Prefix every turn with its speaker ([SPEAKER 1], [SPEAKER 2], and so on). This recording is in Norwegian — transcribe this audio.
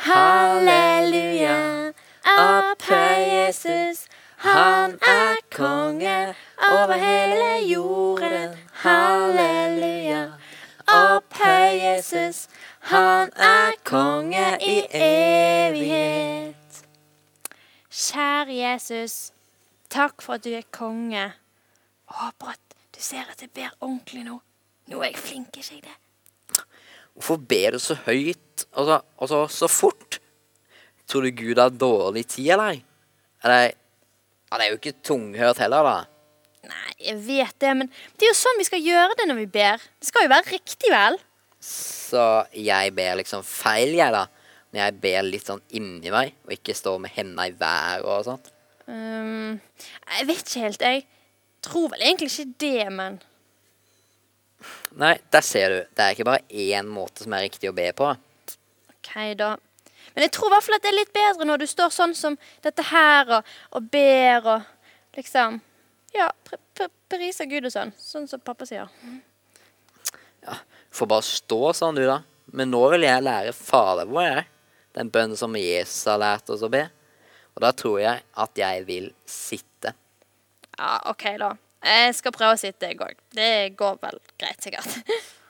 [SPEAKER 1] Halleluja, opphøy Jesus. Han konge over hele jorden. Halleluja, opphøy Jesus. Han konge i evighet. Kjære Jesus, takk for at du konge. Brått, du ser at jeg ber ordentlig nå. Nå jeg flink, ikke jeg det?
[SPEAKER 2] Hvorfor ber du så høyt, og så fort? Tror du Gud har dårlig tid, eller? Han er jo ikke tunghørt heller, da.
[SPEAKER 1] Nei, jeg vet det, men det er jo sånn vi skal gjøre det når vi ber. Det skal jo være riktig, vel?
[SPEAKER 2] Så jeg ber liksom feil, jeg da? Når jeg ber litt sånn inni meg, og ikke står med hendene i været og sånt?
[SPEAKER 1] Jeg vet ikke helt, jeg tror vel egentlig ikke det, men...
[SPEAKER 2] Nei, der ser du. Det er ikke bare én måte som er riktig å be på.
[SPEAKER 1] Ok da. Men jeg tror i hvert fall at det er litt bedre når du står sånn som dette her, og ber, og liksom, ja, priser Gud og sånn som pappa sier.
[SPEAKER 2] Ja, får bare stå sånn du da. Men nå vil jeg lære Fader vår, jeg. Den bønnen som Jesus har lært oss å be. Og da tror jeg at jeg vil sitte.
[SPEAKER 1] Ja, ok da. Jeg skal prøve å sitte, jeg også. Det går vel greit, sikkert.